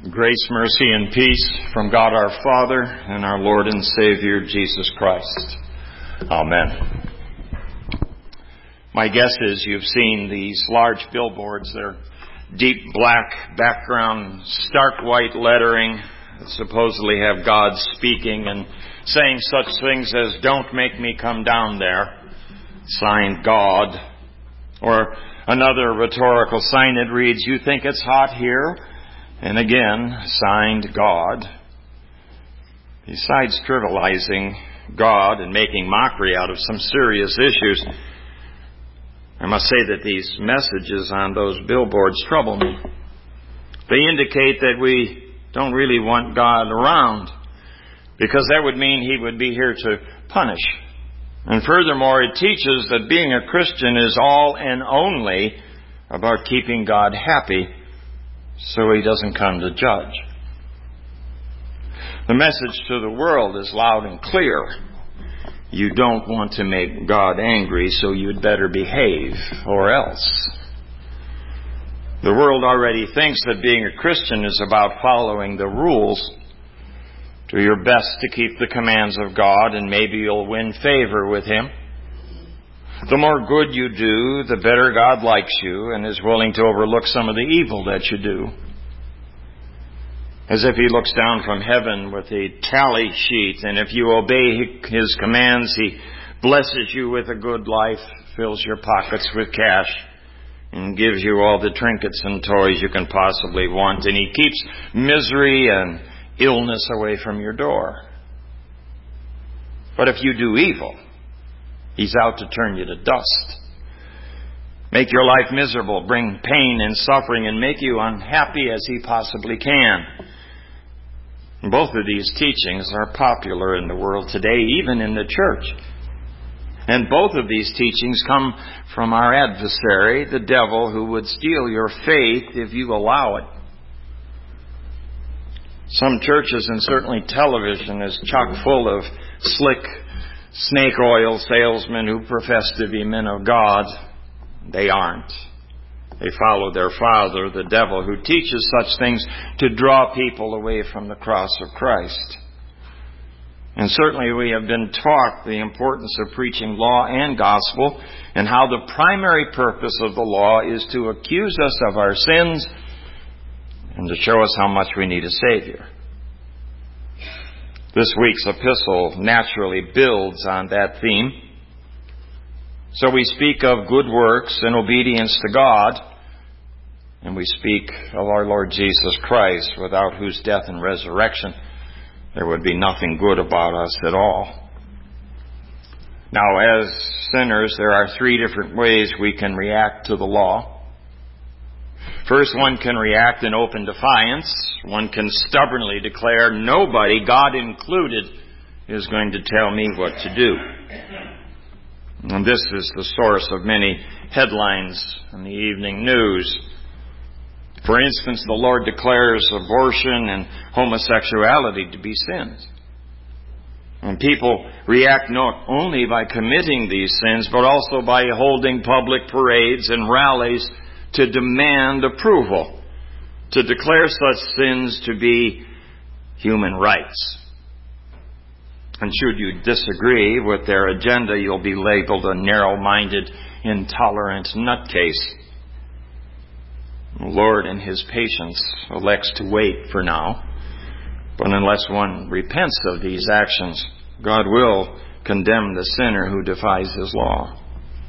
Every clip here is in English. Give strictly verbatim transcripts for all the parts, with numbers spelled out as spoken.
Grace, mercy, and peace from God our Father and our Lord and Savior, Jesus Christ. Amen. My guess is you've seen these large billboards. They're deep black background, stark white lettering that supposedly have God speaking and saying such things as, "Don't make me come down there," signed God. Or another rhetorical sign that reads, "You think it's hot here?" And again, signed God. Besides trivializing God and making mockery out of some serious issues, I must say that these messages on those billboards trouble me. They indicate that we don't really want God around, because that would mean He would be here to punish. And furthermore, it teaches that being a Christian is all and only about keeping God happy, so He doesn't come to judge. The message to the world is loud and clear. You don't want to make God angry, so you'd better behave, or else. The world already thinks that being a Christian is about following the rules. Do your best to keep the commands of God, and maybe you'll win favor with Him. The more good you do, the better God likes you and is willing to overlook some of the evil that you do. As if He looks down from heaven with a tally sheet, and if you obey His commands, He blesses you with a good life, fills your pockets with cash, and gives you all the trinkets and toys you can possibly want, and He keeps misery and illness away from your door. But if you do evil, He's out to turn you to dust, make your life miserable, bring pain and suffering, and make you unhappy as He possibly can. Both of these teachings are popular in the world today, even in the church. And both of these teachings come from our adversary, the devil, who would steal your faith if you allow it. Some churches, and certainly television, is chock full of slick snake oil salesmen who profess to be men of God. They aren't. They follow their father, the devil, who teaches such things to draw people away from the cross of Christ. And certainly we have been taught the importance of preaching law and gospel, and how the primary purpose of the law is to accuse us of our sins and to show us how much we need a Savior. This week's epistle naturally builds on that theme. So we speak of good works and obedience to God, and we speak of our Lord Jesus Christ, without whose death and resurrection there would be nothing good about us at all. Now, as sinners, there are three different ways we can react to the law. First, one can react in open defiance. One can stubbornly declare, nobody, God included, is going to tell me what to do. And this is the source of many headlines in the evening news. For instance, the Lord declares abortion and homosexuality to be sins. And people react not only by committing these sins, but also by holding public parades and rallies to demand approval, to declare such sins to be human rights. And should you disagree with their agenda, you'll be labeled a narrow-minded, intolerant nutcase. The Lord, in His patience, elects to wait for now. But unless one repents of these actions, God will condemn the sinner who defies His law.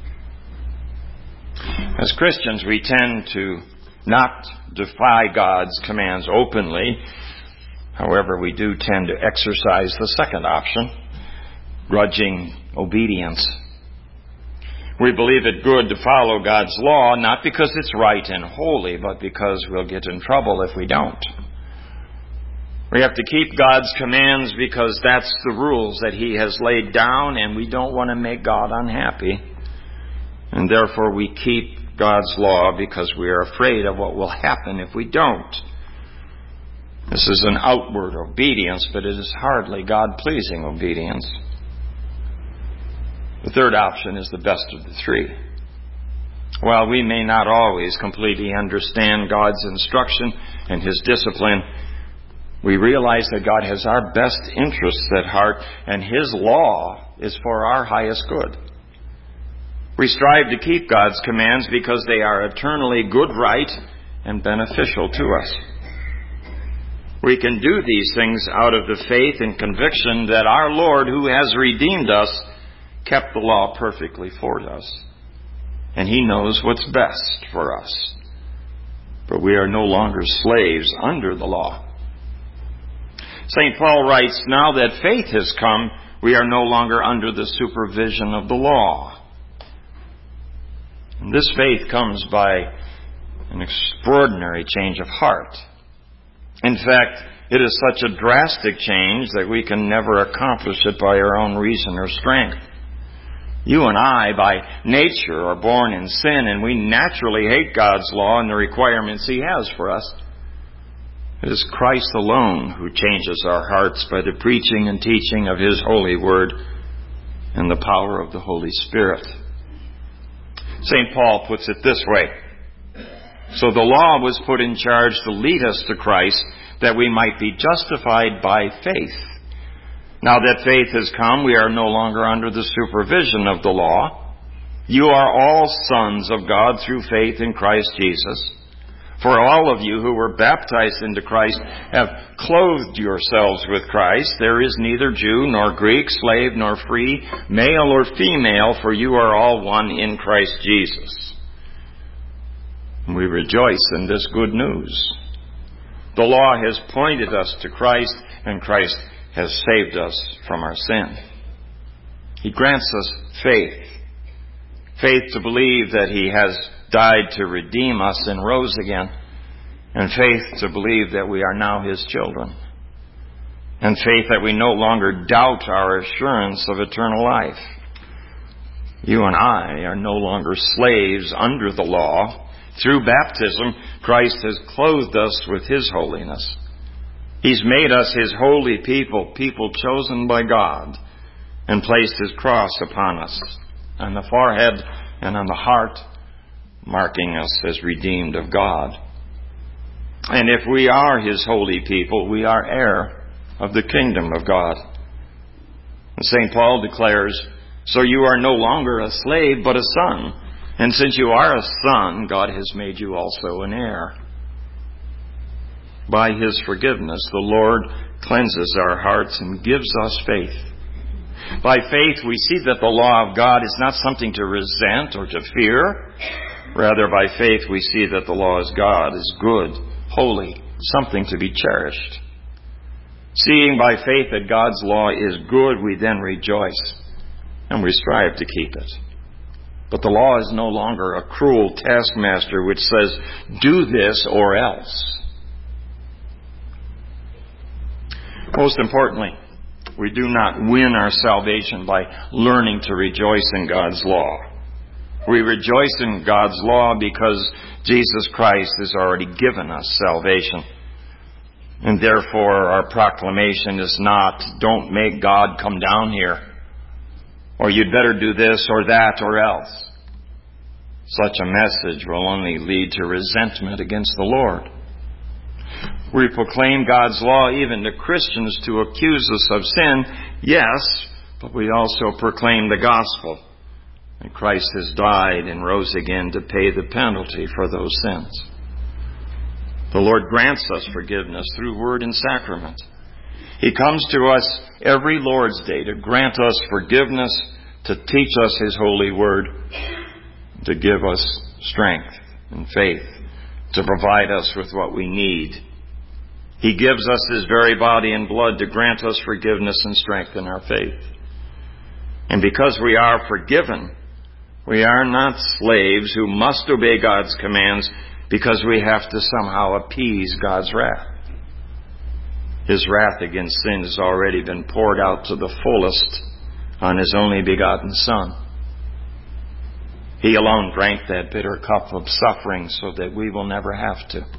As Christians, we tend to not defy God's commands openly. However, we do tend to exercise the second option, grudging obedience. We believe it good to follow God's law, not because it's right and holy, but because we'll get in trouble if we don't. We have to keep God's commands because that's the rules that He has laid down, and we don't want to make God unhappy. And therefore we keep God's law because we are afraid of what will happen if we don't. This is an outward obedience, but it is hardly God-pleasing obedience. The third option is the best of the three. While we may not always completely understand God's instruction and His discipline, we realize that God has our best interests at heart, and His law is for our highest good. We strive to keep God's commands because they are eternally good, right, and beneficial to us. We can do these things out of the faith and conviction that our Lord, who has redeemed us, kept the law perfectly for us. And He knows what's best for us. But we are no longer slaves under the law. Saint Paul writes, now that faith has come, we are no longer under the supervision of the law. And this faith comes by an extraordinary change of heart. In fact, it is such a drastic change that we can never accomplish it by our own reason or strength. You and I, by nature, are born in sin, and we naturally hate God's law and the requirements He has for us. It is Christ alone who changes our hearts by the preaching and teaching of His holy word and the power of the Holy Spirit. Saint Paul puts it this way. So the law was put in charge to lead us to Christ, that we might be justified by faith. Now that faith has come, we are no longer under the supervision of the law. You are all sons of God through faith in Christ Jesus. For all of you who were baptized into Christ have clothed yourselves with Christ. There is neither Jew nor Greek, slave nor free, male or female, for you are all one in Christ Jesus. And we rejoice in this good news. The law has pointed us to Christ, and Christ has saved us from our sin. He grants us faith. Faith to believe that He has died to redeem us and rose again. And faith to believe that we are now His children. And faith that we no longer doubt our assurance of eternal life. You and I are no longer slaves under the law. Through baptism, Christ has clothed us with His holiness. He's made us His holy people, people chosen by God, and placed His cross upon us, on the forehead and on the heart, marking us as redeemed of God. And if we are His holy people, we are heir of the kingdom of God. And Saint Paul declares, so you are no longer a slave, but a son. And since you are a son, God has made you also an heir. By His forgiveness, the Lord cleanses our hearts and gives us faith. By faith, we see that the law of God is not something to resent or to fear. Rather, by faith, we see that the law of God is good, holy, something to be cherished. Seeing by faith that God's law is good, we then rejoice, and we strive to keep it. But the law is no longer a cruel taskmaster which says, do this or else. Most importantly, we do not win our salvation by learning to rejoice in God's law. We rejoice in God's law because Jesus Christ has already given us salvation. And therefore our proclamation is not, don't make God come down here, or you'd better do this or that or else. Such a message will only lead to resentment against the Lord. We proclaim God's law even to Christians to accuse us of sin, yes, but we also proclaim the gospel. And Christ has died and rose again to pay the penalty for those sins. The Lord grants us forgiveness through word and sacrament. He comes to us every Lord's Day to grant us forgiveness, to teach us His holy word, to give us strength and faith, to provide us with what we need. He gives us His very body and blood to grant us forgiveness and strengthen our faith. And because we are forgiven, we are not slaves who must obey God's commands because we have to somehow appease God's wrath. His wrath against sin has already been poured out to the fullest on His only begotten Son. He alone drank that bitter cup of suffering so that we will never have to.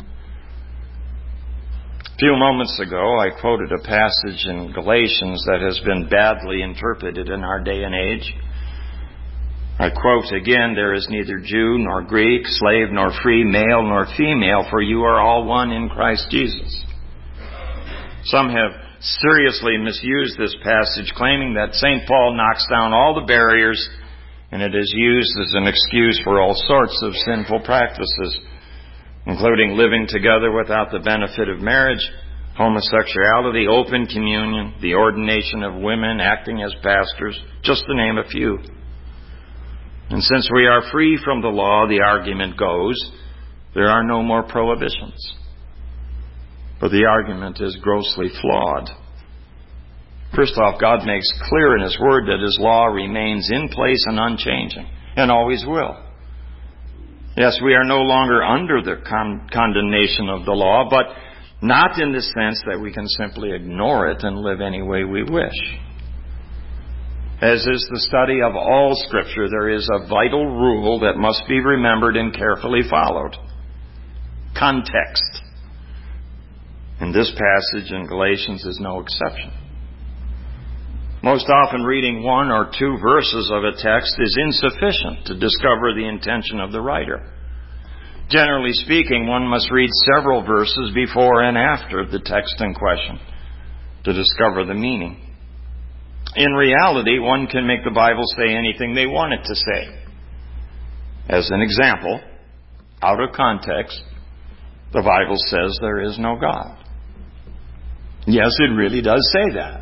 A few moments ago, I quoted a passage in Galatians that has been badly interpreted in our day and age. I quote again, "There is neither Jew nor Greek, slave nor free, male nor female, for you are all one in Christ Jesus." Some have seriously misused this passage, claiming that Saint Paul knocks down all the barriers and it is used as an excuse for all sorts of sinful practices, including living together without the benefit of marriage, homosexuality, open communion, the ordination of women acting as pastors, just to name a few. And since we are free from the law, the argument goes, there are no more prohibitions. But the argument is grossly flawed. First off, God makes clear in His Word that His law remains in place and unchanging, and always will. Yes, we are no longer under the con- condemnation of the law, but not in the sense that we can simply ignore it and live any way we wish. As is the study of all Scripture, there is a vital rule that must be remembered and carefully followed. Context. And this passage in Galatians is no exception. Most often reading one or two verses of a text is insufficient to discover the intention of the writer. Generally speaking, one must read several verses before and after the text in question to discover the meaning. In reality, one can make the Bible say anything they want it to say. As an example, out of context, the Bible says there is no God. Yes, it really does say that.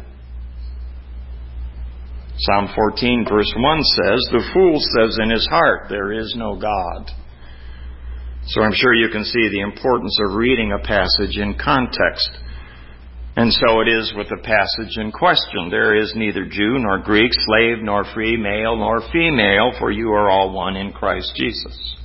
Psalm fourteen verse one says, "The fool says in his heart, there is no God." So I'm sure you can see the importance of reading a passage in context. And so it is with the passage in question. There is neither Jew nor Greek, slave nor free, male nor female, for you are all one in Christ Jesus.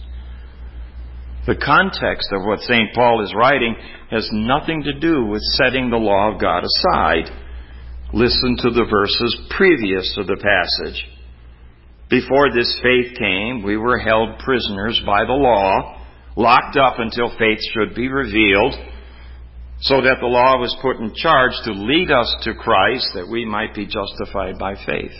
The context of what Saint Paul is writing has nothing to do with setting the law of God aside. Listen to the verses previous to the passage. Before this faith came, we were held prisoners by the law, locked up until faith should be revealed, so that the law was put in charge to lead us to Christ, that we might be justified by faith.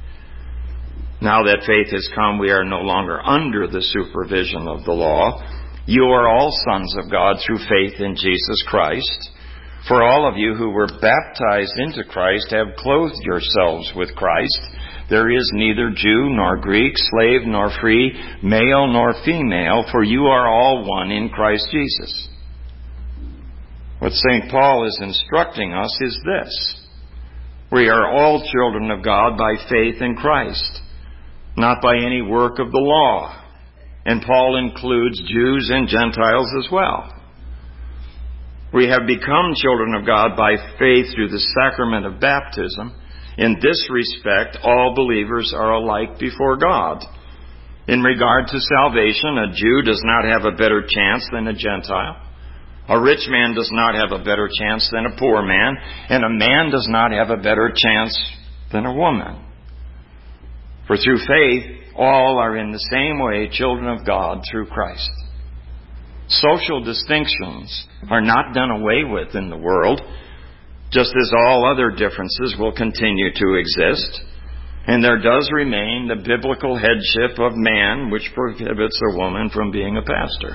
Now that faith has come, we are no longer under the supervision of the law. You are all sons of God through faith in Jesus Christ. For all of you who were baptized into Christ have clothed yourselves with Christ. There is neither Jew nor Greek, slave nor free, male nor female, for you are all one in Christ Jesus. What Saint Paul is instructing us is this: we are all children of God by faith in Christ, not by any work of the law. And Paul includes Jews and Gentiles as well. We have become children of God by faith through the sacrament of baptism. In this respect, all believers are alike before God. In regard to salvation, a Jew does not have a better chance than a Gentile. A rich man does not have a better chance than a poor man, and a man does not have a better chance than a woman. For through faith, all are in the same way children of God through Christ. Social distinctions are not done away with in the world, just as all other differences will continue to exist. And there does remain the biblical headship of man, which prohibits a woman from being a pastor.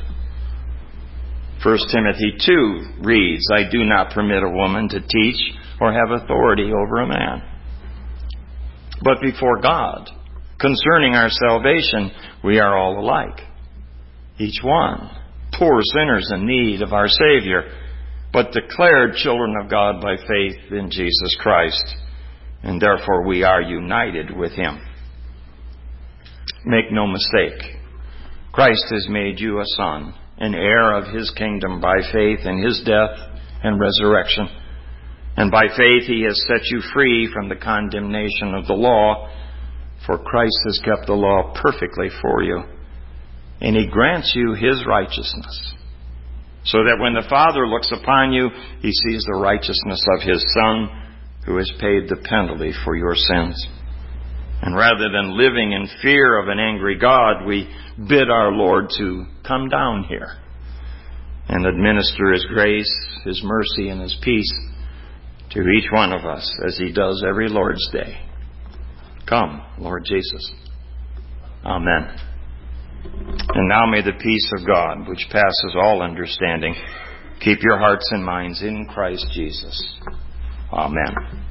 First Timothy two reads, "I do not permit a woman to teach or have authority over a man." But before God, concerning our salvation, we are all alike. Each one, poor sinners in need of our Savior, but declared children of God by faith in Jesus Christ, and therefore we are united with Him. Make no mistake, Christ has made you a son, an heir of His kingdom by faith in His death and resurrection. And by faith He has set you free from the condemnation of the law, for Christ has kept the law perfectly for you, and He grants you His righteousness, so that when the Father looks upon you, He sees the righteousness of His Son, who has paid the penalty for your sins. And rather than living in fear of an angry God, we bid our Lord to come down here and administer His grace, His mercy, and His peace to each one of us, as He does every Lord's Day. Come, Lord Jesus. Amen. And now may the peace of God, which passes all understanding, keep your hearts and minds in Christ Jesus. Amen.